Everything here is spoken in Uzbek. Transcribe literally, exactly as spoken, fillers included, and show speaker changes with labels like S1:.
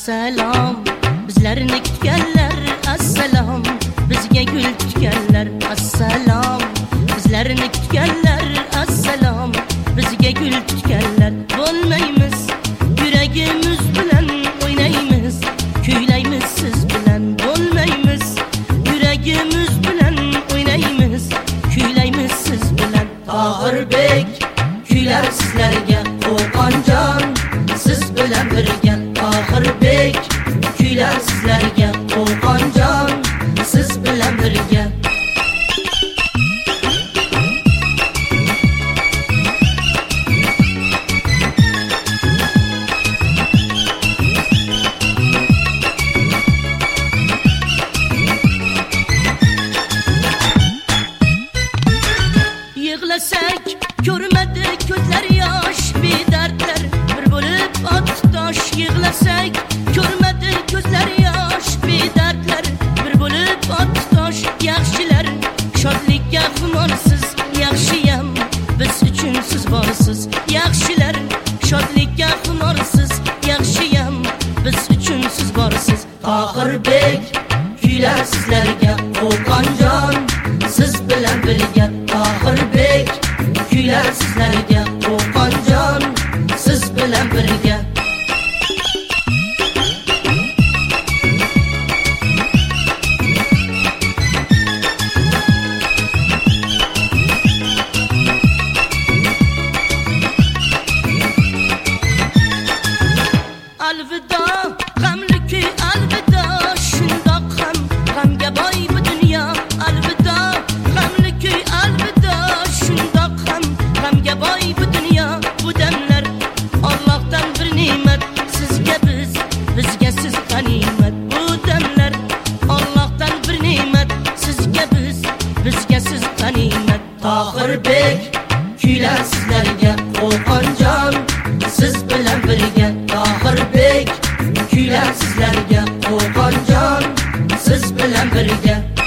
S1: Assalom, bizlarni kutganlar, assalom, bizga gul tutganlar, assalom, bizlarni kutganlar, assalom, bizga gul tutganlar. Bo'lmaymiz, yuragimiz bilan o'ynaymiz, kuylaymiz siz bilan. Bo'lmaymiz, yuragimiz bilan o'ynaymiz, kuylaymiz siz bilan. Tohirbek kuylar sizlarga, Qo'qonjon siz bilan birga. Tohirbek kuylar sizlarga, Qo'qonjon siz bilan birga. Yig'lasak ko'rmadi ko'zlar yosh, bedartlar bir bo'lib otdi tosh. Yig'lasak ko'rmadi ko'zlar yosh, bedartlar bir bo'lib otdi tosh. Yaxshilar shodlikka xumorsiz, yaxshiyam biz uchun siz borsiz. Yaxshilar shodlikka xumorsiz, yaxshiyam biz uchun siz borsiz. Tohirbek kuylar sizlarga, Qo'qonjon siz bilan birga. Tohirbek kuylar sizlarga, Qo'qonjon siz bilan birga. Alvido g'amli kuy, alvido shundoq ham g'amga boy bu dunyo. Alvido g'amli kuy, alvido shundoq ham g'amga boy bu dunyo. Bu damlar Allohdan bir ne'mat, sizga biz, bizga siz g'animat. Bu damlar Allohdan bir ne'mat, sizga biz, bizga siz g'animat. Tohirbek kuylar sizlarga, Qo'qonjon siz bilan birga. Tohirbek kuylar sizlarga, Qo'qonjon siz bilan birga.